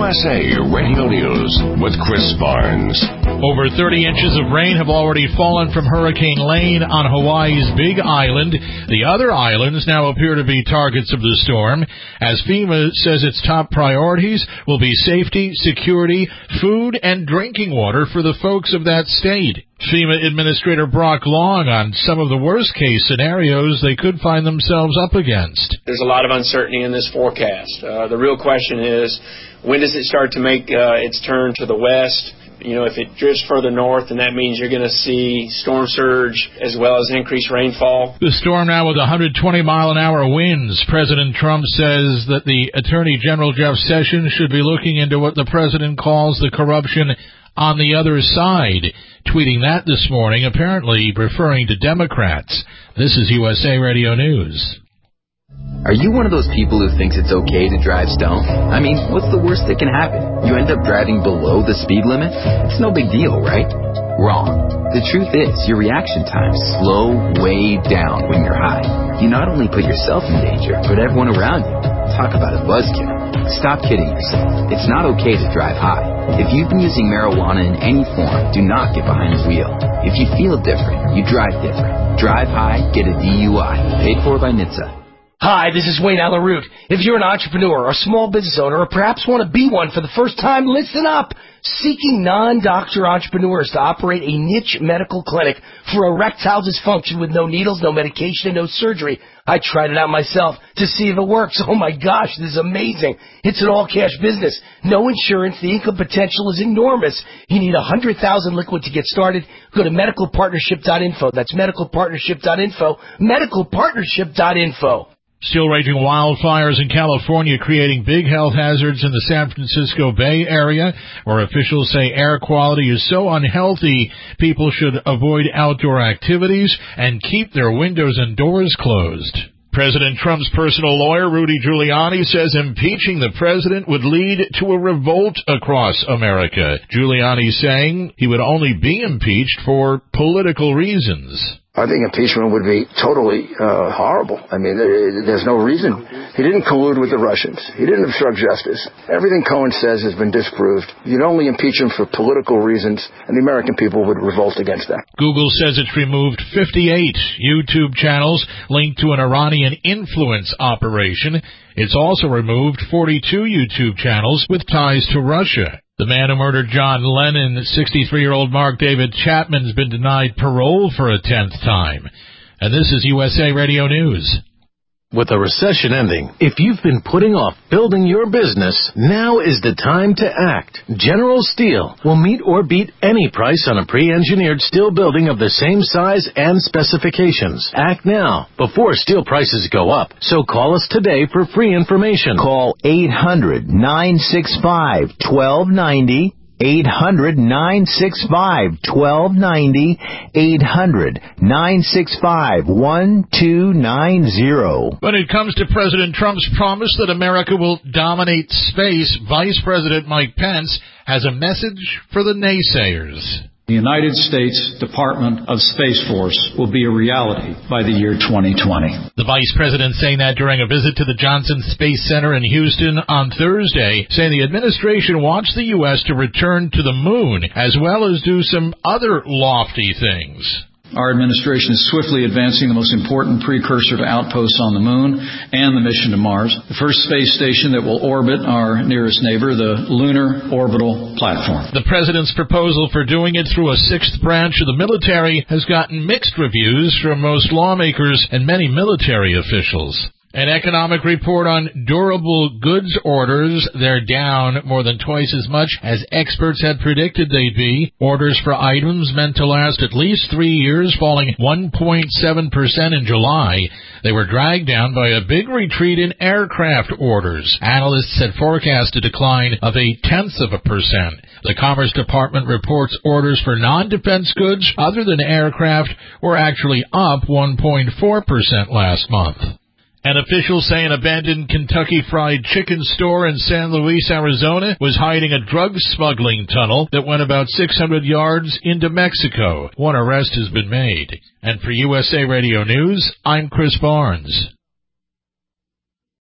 USA Radio News with Chris Barnes. Over 30 inches of rain have already fallen from Hurricane Lane on Hawaii's Big Island. The other islands now appear to be targets of the storm, as FEMA says its top priorities will be safety, security, food, and drinking water for the folks of that state. FEMA Administrator Brock Long on some of the worst-case scenarios they could find themselves up against. There's a lot of uncertainty in this forecast. The real question is, when does it start to make its turn to the west? You know, if it drifts further north, then that means you're going to see storm surge as well as increased rainfall. The storm now with 120-mile-an-hour winds. President Trump says that the Attorney General Jeff Sessions should be looking into what the president calls the corruption on the other side, tweeting that this morning, apparently referring to Democrats. This is USA Radio News. Are you one of those people who thinks it's okay to drive stoned? I mean, what's the worst that can happen? You end up driving below the speed limit? It's no big deal, right? Wrong. The truth is, your reaction times slow way down when you're high. You not only put yourself in danger, but everyone around you. Talk about a buzzkill. Stop kidding yourself. It's not okay to drive high. If you've been using marijuana in any form, do not get behind the wheel. If you feel different, you drive different. Drive high, get a DUI. Paid for by NHTSA. Hi, this is Wayne Alaroot. If you're an entrepreneur or small business owner or perhaps want to be one for the first time, listen up. Seeking non-doctor entrepreneurs to operate a niche medical clinic for erectile dysfunction with no needles, no medication, and no surgery. I tried it out myself to see if it works. Oh my gosh, this is amazing. It's an all-cash business. No insurance. The income potential is enormous. You need 100,000 liquid to get started. Go to medicalpartnership.info. That's medicalpartnership.info. Medicalpartnership.info. Still raging wildfires in California, creating big health hazards in the San Francisco Bay Area, where officials say air quality is so unhealthy, people should avoid outdoor activities and keep their windows and doors closed. President Trump's personal lawyer, Rudy Giuliani, says impeaching the president would lead to a revolt across America. Giuliani saying he would only be impeached for political reasons. I think impeachment would be totally horrible. I mean, there's no reason. He didn't collude with the Russians. He didn't obstruct justice. Everything Cohen says has been disproved. You'd only impeach him for political reasons, and the American people would revolt against that. Google says it's removed 58 YouTube channels linked to an Iranian influence operation. It's also removed 42 YouTube channels with ties to Russia. The man who murdered John Lennon, 63-year-old Mark David Chapman, has been denied parole for a 10th time. And this is USA Radio News. With a recession ending, if you've been putting off building your business, now is the time to act. General Steel will meet or beat any price on a pre-engineered steel building of the same size and specifications. Act now, before steel prices go up. So call us today for free information. Call 800-965-1290. 800-965-1290, 800-965-1290. When it comes to President Trump's promise that America will dominate space, Vice President Mike Pence has a message for the naysayers. The United States Department of Space Force will be a reality by the year 2020. The vice president saying that during a visit to the Johnson Space Center in Houston on Thursday, saying the administration wants the U.S. to return to the moon, as well as do some other lofty things. Our administration is swiftly advancing the most important precursor to outposts on the moon and the mission to Mars, the first space station that will orbit our nearest neighbor, the Lunar Orbital Platform. The president's proposal for doing it through a sixth branch of the military has gotten mixed reviews from most lawmakers and many military officials. An economic report on durable goods orders. They're down more than twice as much as experts had predicted they'd be. Orders for items meant to last at least 3 years, falling 1.7% in July. They were dragged down by a big retreat in aircraft orders. Analysts had forecast a decline of 0.1%. The Commerce Department reports orders for non-defense goods other than aircraft were actually up 1.4% last month. And officials say an abandoned Kentucky Fried Chicken store in San Luis, Arizona, was hiding a drug smuggling tunnel that went about 600 yards into Mexico. One arrest has been made. And for USA Radio News, I'm Chris Barnes.